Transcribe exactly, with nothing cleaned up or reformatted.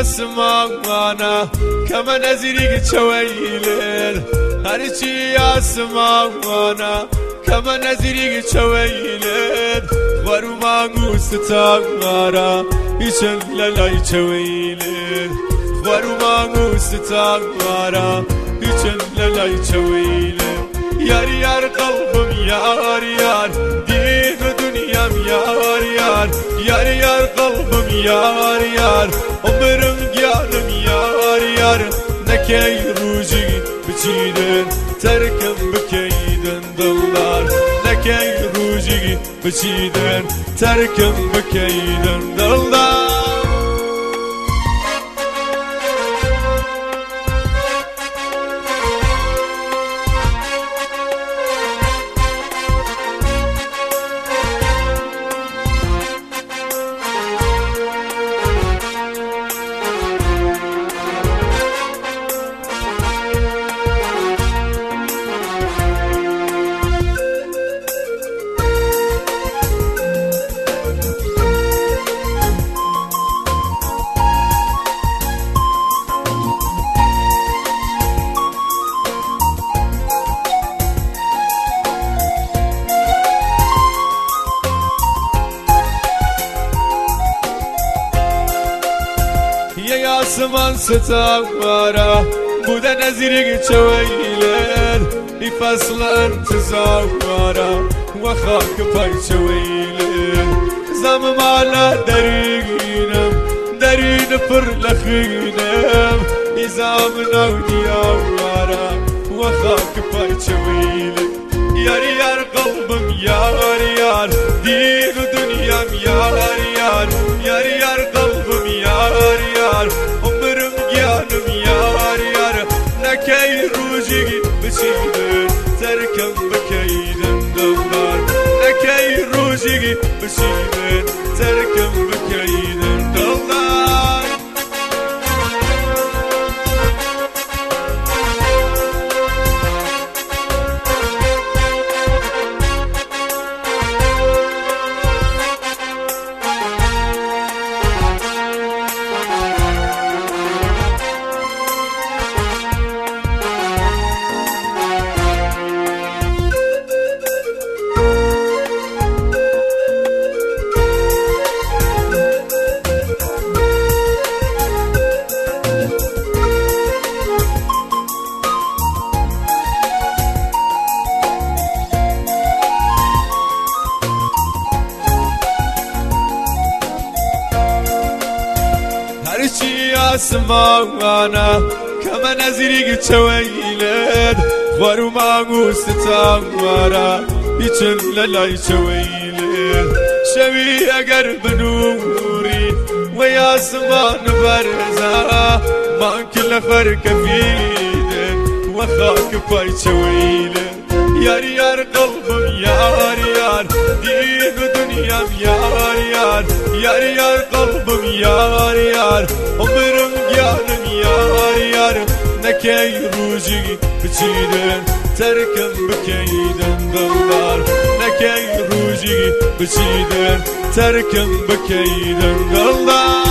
آسمانا كما نزرق شويلين هرشي آسمانا كما نزرق شويلين ورو مانغوس تاغارا يشن للاي شويلين ورو مانغوس تاغارا يشن للاي شويلين يار يار قلبم يار يار دين دنيام يار يار يار يار قلبم يار يار عمرم جانم يار يار نكي روجي بچيدن تركم بكيدن دلار نكي روجي بچيدن تركم بكيدن دلار يا آسمان ستاورا بودا نزرق شويلين يفصل انت زاورا وخاك باي شويلين زم مالا درينم درين فرلخينم يزامنا ودياورا وخاك باي شويلين يار يار قلبم يار يار دين دنيام يار يار يار يار قلبم يار يار عمرم جانم يار يار نكي روجي بشيدن تركم بكيدن دلار نكي روجي بشيدن تركم بكيدن دلار هرشي آسمانا كما نزرق شويلين ورو مانغوس تاغارا يشن للاي شويلين شوي اگر بنوري ويا سمان برزا ما كل فرق فيدن وخاك باي شويلين يار يار قلبم يار يار دين دنيام يار يار يار يار قلبم يار يار عمرم جانم يار يار نكي روجي بچيدن تركم بكيدن دلار نكي روجي بچيدن تركم بكيدن دلار